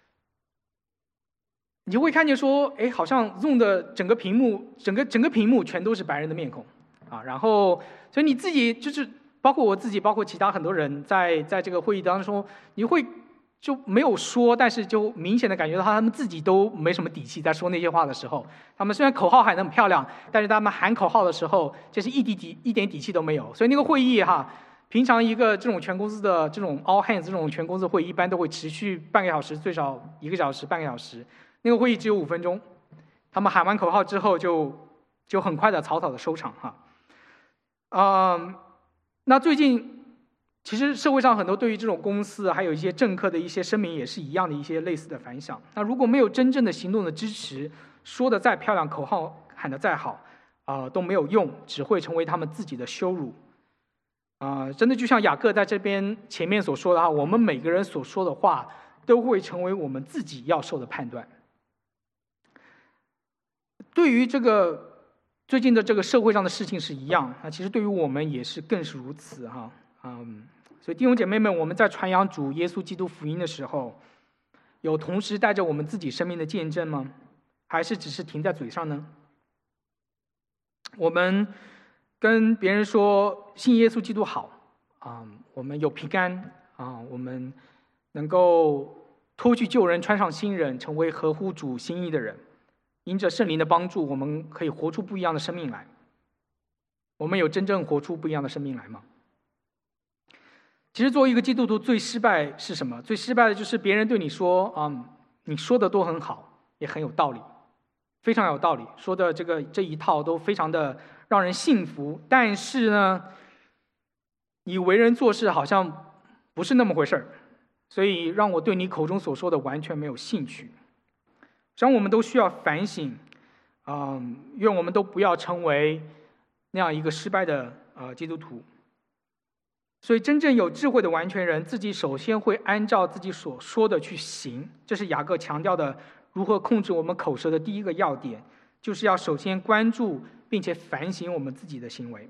你就会看见说，哎，好像 Zoom 的整个屏幕，整个整个屏幕全都是白人的面孔，啊，然后，所以你自己就是，包括我自己，包括其他很多人在在这个会议当中，你会就没有说，但是就明显的感觉到他们自己都没什么底气，在说那些话的时候，他们虽然口号喊得很漂亮，但是他们喊口号的时候，就是一滴底一点底气都没有，所以那个会议哈。平常一个这种全公司的这种 all hands 这种全公司会议，一般都会持续半个小时，最少一个小时、半个小时。那个会议只有五分钟，他们喊完口号之后就就很快的草草的收场哈。嗯，那最近其实社会上很多对于这种公司还有一些政客的一些声明也是一样的一些类似的反响。那如果没有真正的行动的支持，说的再漂亮，口号喊得再好，啊、呃、都没有用，只会成为他们自己的羞辱。啊、呃，真的就像雅各在这边前面所说的哈，我们每个人所说的话都会成为我们自己要受的判断。对于这个最近的这个社会上的事情是一样，那其实对于我们也是更是如此哈。嗯，所以弟兄姐妹们，我们在传扬主耶稣基督福音的时候，有同时带着我们自己生命的见证吗？还是只是停在嘴上呢？我们跟别人说信耶稣基督好啊、嗯，我们有平安啊、嗯，我们能够脱去旧人，穿上新人，成为合乎主心意的人。因着圣灵的帮助，我们可以活出不一样的生命来。我们有真正活出不一样的生命来吗？其实作为一个基督徒，最失败是什么？最失败的就是别人对你说啊、嗯，你说的都很好，也很有道理，非常有道理，说的这个这一套都非常的让人信服，但是呢，你为人做事好像不是那么回事儿，所以让我对你口中所说的完全没有兴趣。实际上我们都需要反省，嗯，愿我们都不要成为那样一个失败的呃基督徒。所以真正有智慧的完全人，自己首先会按照自己所说的去行，这是雅各强调的如何控制我们口舌的第一个要点， 就是要首先关注并且反省我们自己的行为。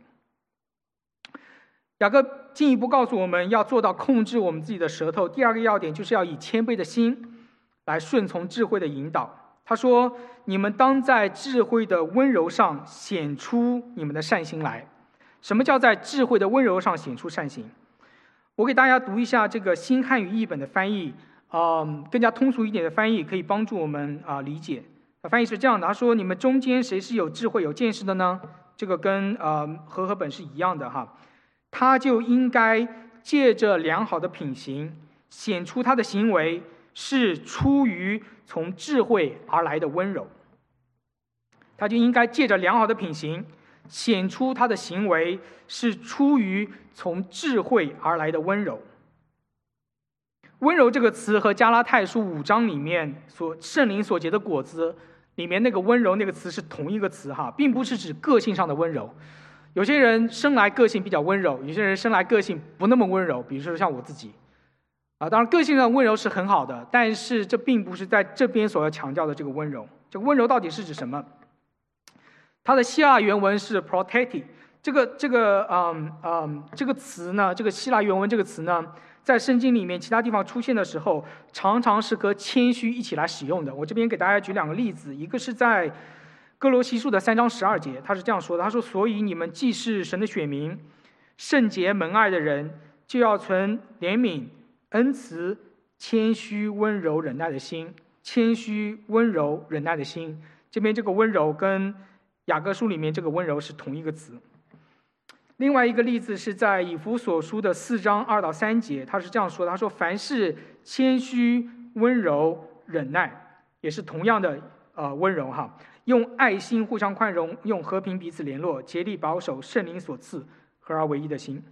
雅各进一步告诉我们要做到控制我们自己的舌头。第二个要点就是要以谦卑的心来顺从智慧的引导。他说：“你们当在智慧的温柔上显出你们的善行来。”什么叫在智慧的温柔上显出善行？我给大家读一下这个新汉语译本的翻译，呃，更加通俗一点的翻译可以帮助我们啊、呃、理解。翻译是这样的，他说：“你们中间谁是有智慧、有见识的呢？”这个跟呃和合本是一样的哈。他就应该借着良好的品行，显出他的行为是出于从智慧而来的温柔。他就应该借着良好的品行，显出他的行为是出于从智慧而来的温柔。温柔这个词和加拉太书五章里面所圣灵所结的果子里面那个温柔那个词是同一个词哈，并不是指个性上的温柔。有些人生来个性比较温柔，有些人生来个性不那么温柔，比如说像我自己啊。当然个性上的温柔是很好的，但是这并不是在这边所要强调的这个温柔。这个温柔到底是指什么？它的希腊原文是 proteti， 这个这个嗯嗯这个词呢，这个希腊原文这个词呢，在圣经里面其他地方出现的时候，常常是和谦虚一起来使用的。我这边给大家举两个例子，一个是在哥罗西书的三章十二节，他是这样说的，他说：“所以你们既是神的选民，圣洁蒙爱的人，就要存怜悯、恩慈、谦虚、温柔、忍耐的心。谦虚、温柔、忍耐的心。”这边这个温柔跟雅各书里面这个温柔是同一个词。另外一个例子是在以弗所书的四章二到三节，他是这样说的，他说：“凡事谦虚、温柔、忍耐，也是同样的呃温柔哈。用爱心互相宽容，用和平彼此联络，竭力保守圣灵所赐合而为一的心。”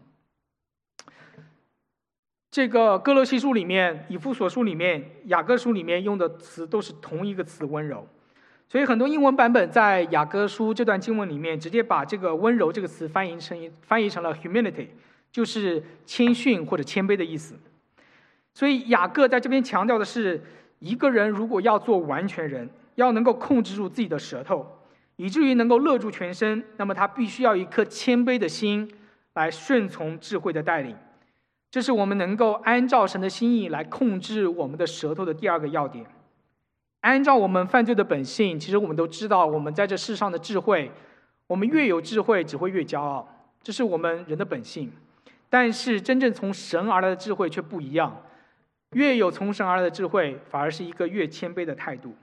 这个哥罗西书里面、以弗所书里面、雅各书里面用的词都是同一个词温柔，所以很多英文版本在雅各书这段经文里面直接把这个温柔这个词翻译成翻译成了 humility， 就是谦逊或者谦卑的意思。所以雅各在这边强调的是，一个人如果要做完全人，要能够控制住自己的舌头，以至于能够勒住全身，那么他必须要一颗谦卑的心来顺从智慧的带领。这是我们能够按照神的心意来控制我们的舌头的第二个要点。按照我们犯罪的本性，其实我们都知道，我们在这世上的智慧，我们越有智慧只会越骄傲，这是我们人的本性。但是真正从神而来的智慧却不一样，越有从神而来的智慧，反而是一个越谦卑的态度。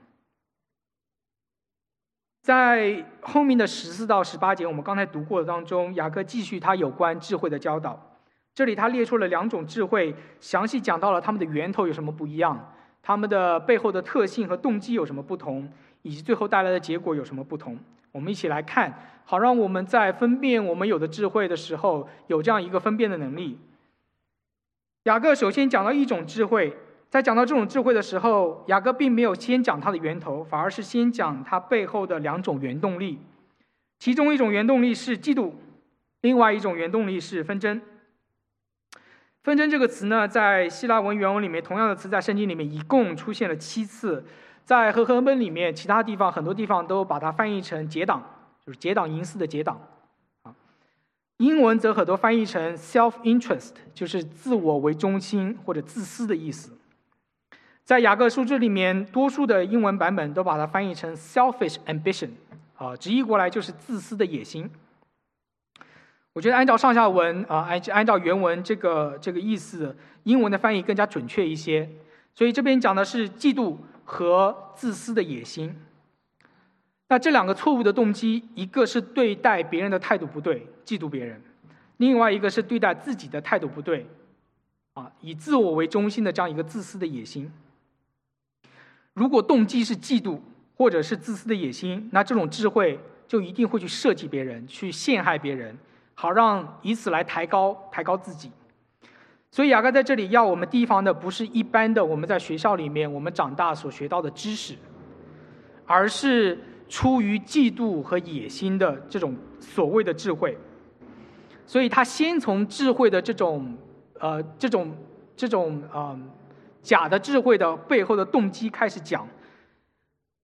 在后面的十四到十八节我们刚才读过的当中，雅各继续他有关智慧的教导。这里他列出了两种智慧，详细讲到了他们的源头有什么不一样，他们的背后的特性和动机有什么不同，以及最后带来的结果有什么不同。我们一起来看，好让我们在分辨我们有的智慧的时候有这样一个分辨的能力。雅各首先讲到一种智慧，在讲到这种智慧的时候，雅各并没有先讲它的源头，反而是先讲它背后的两种原动力。其中一种原动力是嫉妒，另外一种原动力是纷争。纷争这个词呢，在希腊文原文里面，同样的词在圣经里面一共出现了七次。在和合本里面，其他地方很多地方都把它翻译成结党，就是结党营私的结党。英文则很多翻译成 self-interest， 就是自我为中心或者自私的意思。在雅各书这里面，多数的英文版本都把它翻译成 selfish ambition， 啊，直译过来就是自私的野心。我觉得按照上下文啊，按按照原文这个这个意思，英文的翻译更加准确一些。所以这边讲的是嫉妒和自私的野心。那这两个错误的动机，一个是对待别人的态度不对，嫉妒别人；另外一个是对待自己的态度不对，啊，以自我为中心的这样一个自私的野心。如果动机是嫉妒或者是自私的野心，那这种智慧就一定会去设计别人，去陷害别人，好让以此来抬高抬高自己。所以雅各在这里要我们提防的不是一般的我们在学校里面我们长大所学到的知识，而是出于嫉妒和野心的这种所谓的智慧。所以他先从智慧的这种呃这种这种呃假的智慧的背后的动机开始讲。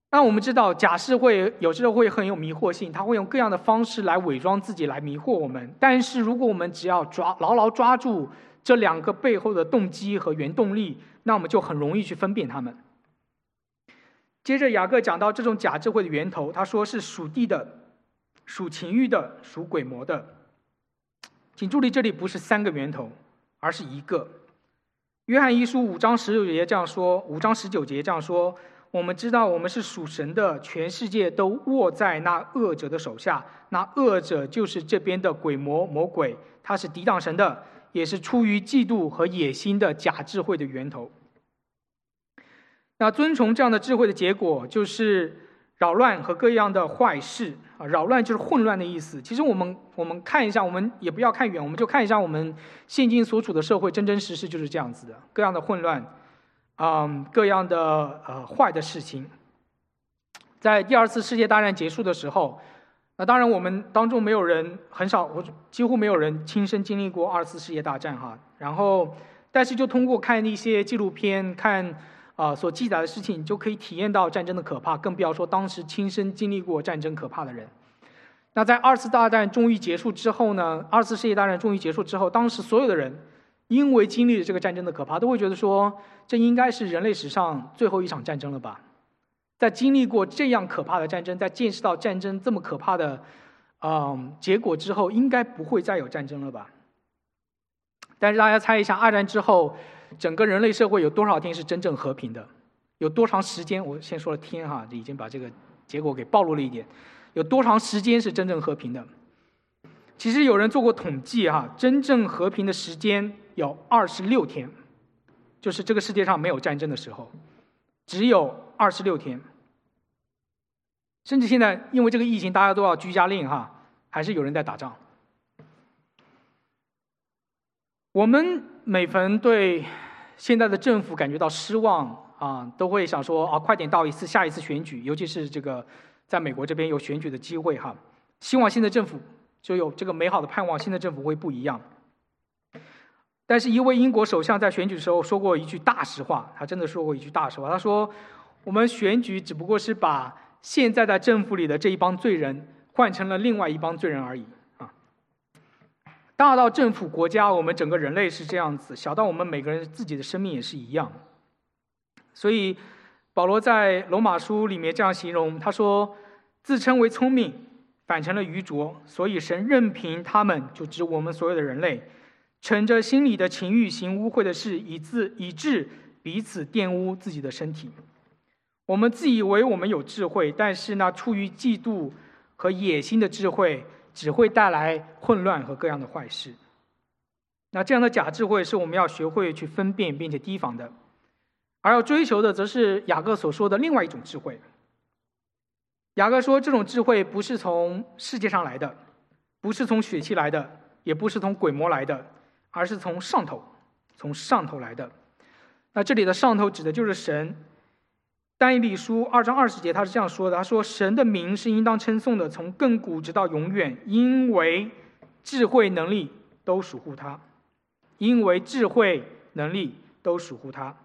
那我们知道假释会有时候会很有迷惑性，他会用各样的方式来伪装自己，来迷惑我们。但是如果我们只要抓牢牢抓住这两个背后的动机和原动力，那我们就很容易去分辨他们。接着雅各讲到这种假智慧的源头，他说是属地的、属情欲的、属鬼魔的。请注意，这里不是三个源头，而是一个。约翰一书五章十九节这样说，五章十九节这样说：我们知道我们是属神的，全世界都握在那恶者的手下，那恶者就是这边的鬼魔魔鬼，他是抵挡神的，也是出于嫉妒和野心的假智慧的源头。那遵从这样的智慧的结果，就是扰乱和各样的坏事啊。扰乱就是混乱的意思。其实我们我们看一下，我们也不要看远，我们就看一下我们现今所处的社会，真真实实就是这样子的，各样的混乱，嗯，各样的呃坏的事情。在第二次世界大战结束的时候，那当然我们当中没有人，很少，我几乎没有人亲身经历过二次世界大战哈。然后，但是就通过看一些纪录片，看啊、呃、所记载的事情，就可以体验到战争的可怕，更不要说当时亲身经历过战争可怕的人。那在二次大战终于结束之后呢，二次世界大战终于结束之后，当时所有的人因为经历了这个战争的可怕，都会觉得说，这应该是人类史上最后一场战争了吧。在经历过这样可怕的战争，在见识到战争这么可怕的嗯结果之后，应该不会再有战争了吧。但是大家猜一下，二战之后整个人类社会有多少天是真正和平的？有多长时间？我先说了天哈，已经把这个结果给暴露了一点。有多长时间是真正和平的？其实有人做过统计哈，真正和平的时间有二十六天，就是这个世界上没有战争的时候，只有二十六天。甚至现在因为这个疫情，大家都要居家令哈，还是有人在打仗。我们每逢对现在的政府感觉到失望啊，都会想说啊，快点到一次下一次选举，尤其是这个在美国这边有选举的机会哈，希望新的政府就有这个美好的盼望，新的政府会不一样。但是，一位英国首相在选举的时候说过一句大实话，他真的说过一句大实话，他说：“我们选举只不过是把现在在政府里的这一帮罪人换成了另外一帮罪人而已。”大到政府、国家，我们整个人类是这样子；小到我们每个人自己的生命也是一样。所以，保罗在罗马书里面这样形容，他说：“自称为聪明，反成了愚拙，所以神任凭他们，就指我们所有的人类，乘着心里的情欲行污秽的事，以致以致彼此玷污自己的身体。我们自以为我们有智慧，但是那出于嫉妒和野心的智慧，只会带来混乱和各样的坏事。那这样的假智慧是我们要学会去分辨并且提防的，而要追求的则是雅各所说的另外一种智慧。雅各说，这种智慧不是从世界上来的，不是从血气来的，也不是从鬼魔来的，而是从上头，从上头来的。那这里的上头指的就是神。但以理书二章二十节他是这样说的，他说：“神的名是应当称颂的，从亘古直到永远，因为智慧能力都属乎他，因为智慧能力都属乎他。”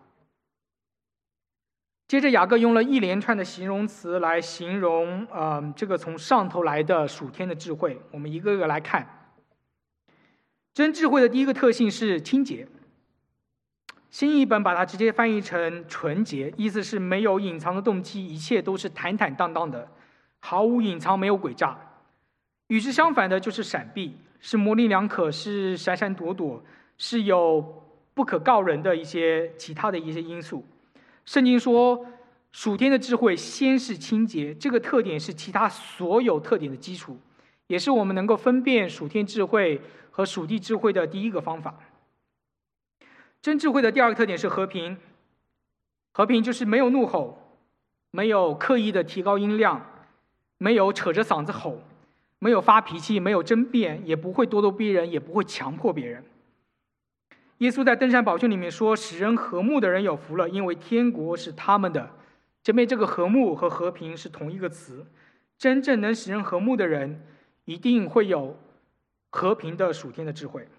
接着雅各用了一连串的形容词来形容呃这个从上头来的属天的智慧，我们一个个来看。真智慧的第一个特性是清洁。新译本把它直接翻译成纯洁，意思是没有隐藏的动机，一切都是坦坦荡荡的，毫无隐藏，没有诡诈。与之相反的就是闪避，是模棱两可，是闪闪躲躲，是有不可告人的一些其他的一些因素。圣经说，属天的智慧先是清洁，这个特点是其他所有特点的基础，也是我们能够分辨属天智慧和属地智慧的第一个方法。真智慧的第二个特点是和平，和平就是没有怒吼，没有刻意的提高音量，没有扯着嗓子吼，没有发脾气，没有争辩，也不会咄咄逼人，也不会强迫别人。耶稣在登山宝训里面说，使人和睦的人有福了，因为天国是他们的。这边这个和睦和和平是同一个词，真正能使人和睦的人一定会有和平的属天的智慧。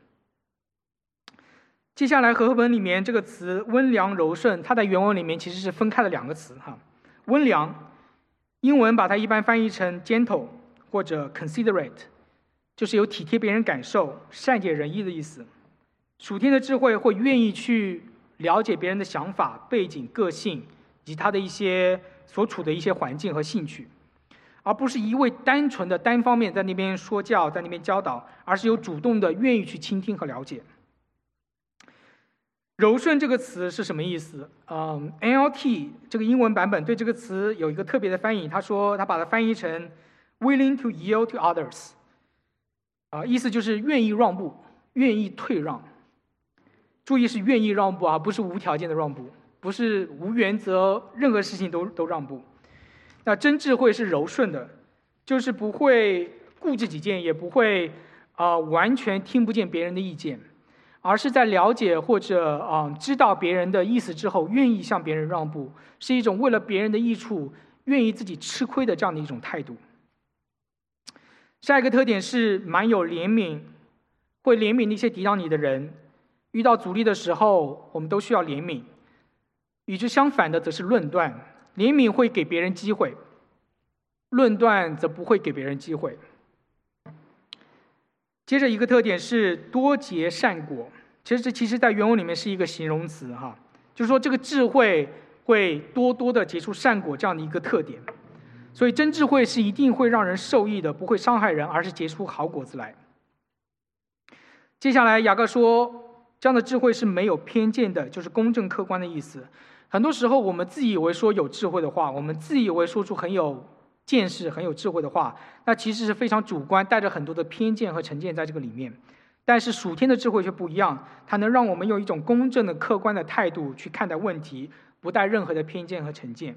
接下来和合本里面这个词温良柔顺，它在原文里面其实是分开了两个词哈。温良英文把它一般翻译成 gentle 或者 considerate， 就是有体贴别人感受、善解人意的意思。属天的智慧会愿意去了解别人的想法、背景、个性，以及他的一些所处的一些环境和兴趣，而不是一味单纯的单方面在那边说教、在那边教导，而是有主动的愿意去倾听和了解。柔顺这个词是什么意思？嗯 ，N L T 这个英文版本对这个词有一个特别的翻译，他说他把它翻译成 willing to yield to others， 啊，意思就是愿意让步、愿意退让。注意是愿意让步啊，不是无条件的让步，不是无原则，任何事情都都让步。那真智慧是柔顺的，就是不会固执己见，也不会啊、呃、完全听不见别人的意见，而是在了解或者啊、呃、知道别人的意思之后，愿意向别人让步，是一种为了别人的益处，愿意自己吃亏的这样的一种态度。下一个特点是蛮有怜悯，会怜悯那些抵挡你的人。遇到阻力的时候，我们都需要怜悯。与之相反的则是论断，怜悯会给别人机会，论断则不会给别人机会。接着一个特点是多结善果，其实这其实在原文里面是一个形容词哈，就是说这个智慧会多多的结出善果这样的一个特点。所以真智慧是一定会让人受益的，不会伤害人，而是结出好果子来。接下来雅各说，这样的智慧是没有偏见的，就是公正客观的意思。很多时候我们自以为说有智慧的话，我们自以为说出很有见识、很有智慧的话，那其实是非常主观，带着很多的偏见和成见在这个里面。但是属天的智慧却不一样，它能让我们用一种公正的、客观的态度去看待问题，不带任何的偏见和成见。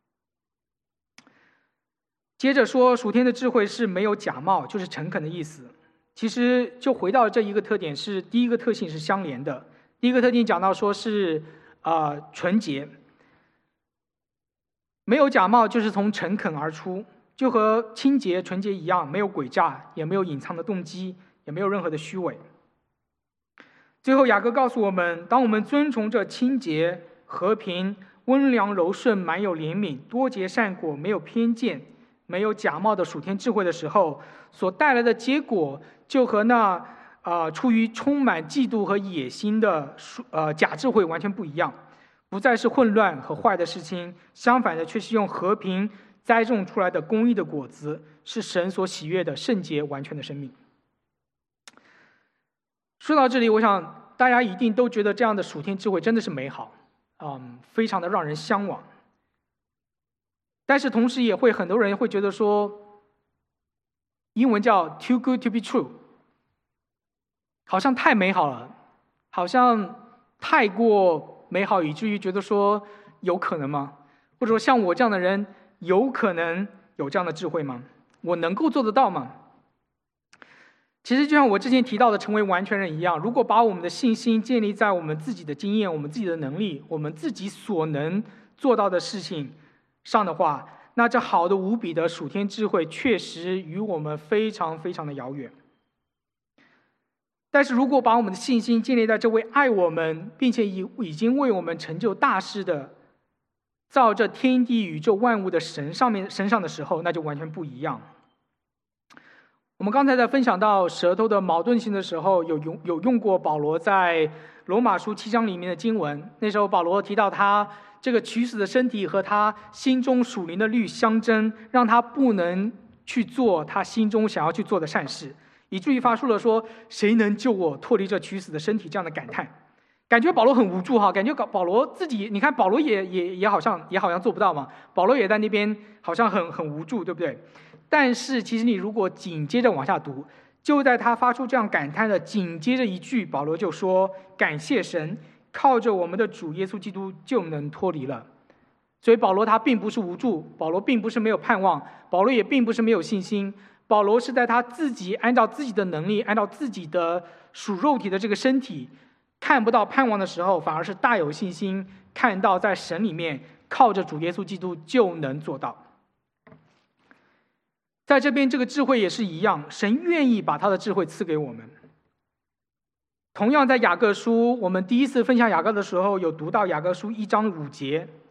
接着说，属天的智慧是没有假冒，就是诚恳的意思。其实就回到这一个特点，是第一个特性是相连的。第一个特点讲到说是呃纯洁，没有假冒就是从诚恳而出，就和清洁纯洁一样，没有诡诈，也没有隐藏的动机，也没有任何的虚伪。最后雅各告诉我们，当我们遵从着清洁、和平、温良、柔顺、满有怜悯、多结善果、没有偏见、没有假冒的属天智慧的时候，所带来的结果就和那呃出于充满嫉妒和野心的呃假智慧完全不一样，不再是混乱和坏的事情，相反的却是用和平栽种出来的公义的果子，是神所喜悦的圣洁完全的生命。说到这里，我想大家一定都觉得这样的属天智慧真的是美好，嗯，非常的让人向往。但是同时也会很多人会觉得说，英文叫 too good to be true， 好像太美好了，好像太过美好，以至于觉得说有可能吗？或者说像我这样的人有可能有这样的智慧吗？我能够做得到吗？其实就像我之前提到的成为完全人一样，如果把我们的信心建立在我们自己的经验、我们自己的能力、我们自己所能做到的事情上的话，那这好的无比的属天智慧确实与我们非常非常的遥远。但是如果把我们的信心建立在这位爱我们并且已已经为我们成就大事的造这天地宇宙万物的神上面身上的时候，那就完全不一样。我们刚才在分享到舌头的矛盾性的时候，有用有用过保罗在罗马书七章里面的经文。那时候保罗提到他这个取死的身体和他心中属灵的律相争，让他不能去做他心中想要去做的善事，以至于发出了说谁能救我脱离这取死的身体这样的感叹。感觉保罗很无助哈，感觉保罗自己，你看保罗也也也好像也好像做不到嘛，保罗也在那边好像很很无助，对不对？但是其实你如果紧接着往下读，就在他发出这样感叹的紧接着一句，保罗就说感谢神，靠着我们的主耶稣基督就能脱离了。所以保罗他并不是无助，保罗并不是没有盼望，保罗也并不是没有信心，保罗是在他自己按照自己的能力，按照自己的属肉体的这个身体看不到盼望的时候，反而是大有信心，看到在神里面靠着主耶稣基督就能做到。在这边这个智慧也是一样，神愿意把他的智慧赐给我们。同样在雅各书，我们第一次分享雅各的时候有读到雅各书一章五节，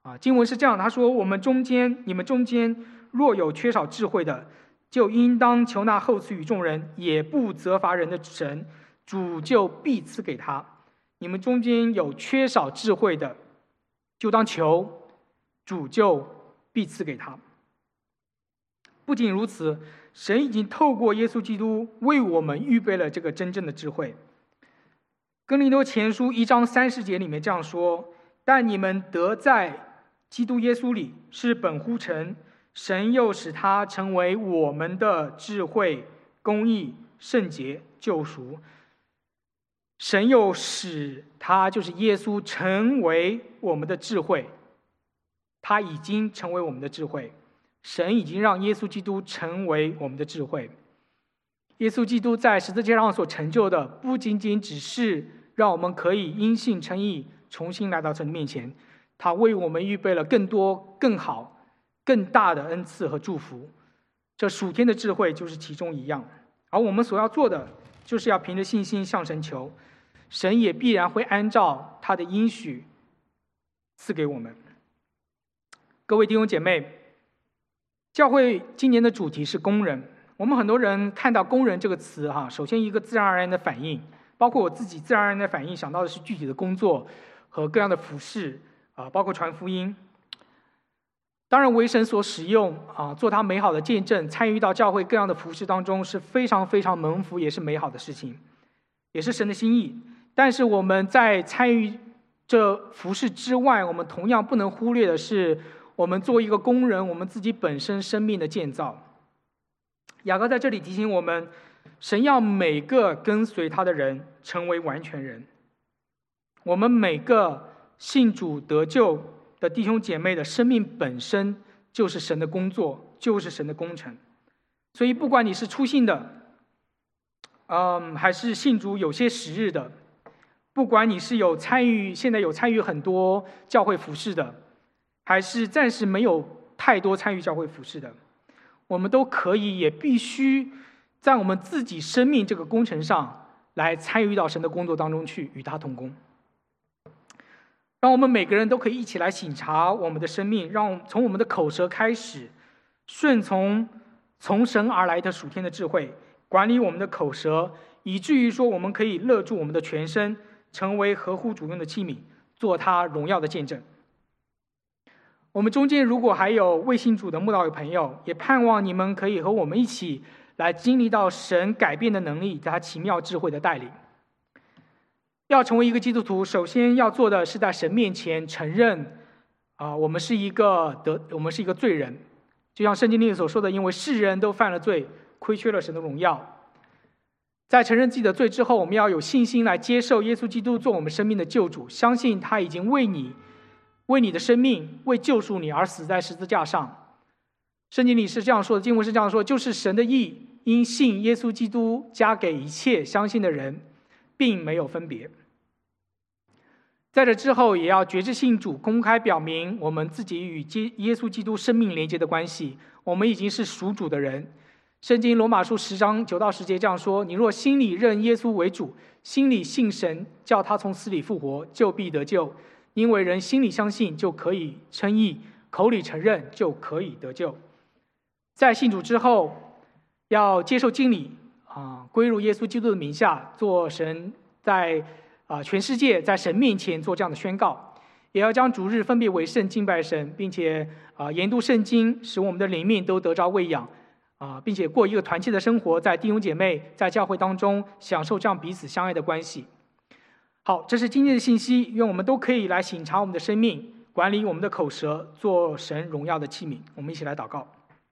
啊，经文是这样，他说：“我们中间，你们中间若有缺少智慧的，就应当求那厚赐与众人，也不责罚人的神，主就必赐给他。你们中间有缺少智慧的，就当求，主就必赐给他。”不仅如此，神已经透过耶稣基督为我们预备了这个真正的智慧。哥林多前书一章三十节里面这样说：“但你们得在基督耶稣里是本乎诚，神又使他成为我们的智慧、公义、圣洁、救赎。神又使他，就是耶稣，成为我们的智慧。他已经成为我们的智慧。神已经让耶稣基督成为我们的智慧。耶稣基督在十字架上所成就的，不仅仅只是让我们可以因信称义，重新来到神的面前，他为我们预备了更多、更好、更大的恩赐和祝福。这属天的智慧就是其中一样。而我们所要做的，就是要凭着信心向神求，神也必然会按照他的应许赐给我们。各位弟兄姐妹，教会今年的主题是工人。我们很多人看到工人这个词哈，首先一个自然而然的反应，包括我自己自然而然的反应想到的是具体的工作和各样的服事啊，包括传福音。当然为神所使用啊，做他美好的见证，参与到教会各样的服事当中是非常非常蒙福，也是美好的事情，也是神的心意。但是我们在参与这服事之外，我们同样不能忽略的是，我们作为一个工人，我们自己本身生命的建造。雅各在这里提醒我们，神要每个跟随他的人成为完全人。我们每个信主得救的弟兄姐妹的生命本身就是神的工作，就是神的工程。所以不管你是初信的，嗯，还是信主有些时日的，不管你是有参与现在有参与很多教会服事的，还是暂时没有太多参与教会服事的，我们都可以也必须在我们自己生命这个工程上来参与到神的工作当中去，与他同工。让我们每个人都可以一起来省察我们的生命，让从我们的口舌开始，顺从从神而来的属天的智慧，管理我们的口舌，以至于说我们可以勒住我们的全身，成为合乎主用的器皿，做他荣耀的见证。我们中间如果还有未信主的慕道友朋友，也盼望你们可以和我们一起来经历到神改变的能力，他奇妙智慧的带领。要成为一个基督徒，首先要做的是在神面前承认啊、呃，我们是一个得，我们是一个罪人，就像圣经里所说的，因为世人都犯了罪，亏缺了神的荣耀。在承认自己的罪之后，我们要有信心来接受耶稣基督做我们生命的救主，相信他已经为你为你的生命，为救赎你而死在十字架上。圣经里是这样说的，经文是这样说，就是神的义因信耶稣基督加给一切相信的人，并没有分别。在这之后，也要决志信主，公开表明我们自己与耶稣基督生命连接的关系，我们已经是属主的人。圣经罗马书十章九到十节这样说，你若心里认耶稣为主，心里信神叫他从死里复活，就必得救。因为人心里相信就可以称义，口里承认就可以得救。在信主之后，要接受敬礼啊，归入耶稣基督的名下，做神在啊全世界在神面前做这样的宣告，也要将主日分别为圣，敬拜神，并且啊研读圣经，使我们的灵命都得着喂养啊，并且过一个团契的生活，在弟兄姐妹在教会当中享受这样彼此相爱的关系。好，这是今天的信息，愿我们都可以来省察我们的生命，管理我们的口舌，做神荣耀的器皿。我们一起来祷告。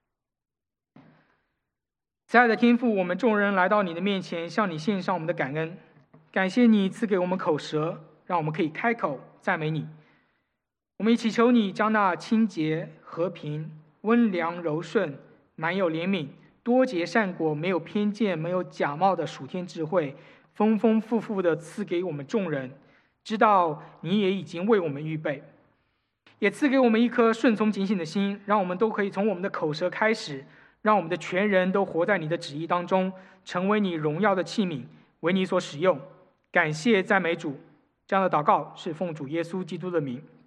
慈爱的天父，我们众人来到你的面前，向你献上我们的感恩，感谢你赐给我们口舌，让我们可以开口赞美你。我们一起求你将那清洁、和平、温良、柔顺、满有怜悯、多结善果、没有偏见、没有假冒的属天智慧，丰丰富富的赐给我们众人，知道你也已经为我们预备，也赐给我们一颗顺从警醒的心，让我们都可以从我们的口舌开始，让我们的全人都活在你的旨意当中，成为你荣耀的器皿，为你所使用。感谢赞美主，这样的祷告是奉主耶稣基督的名。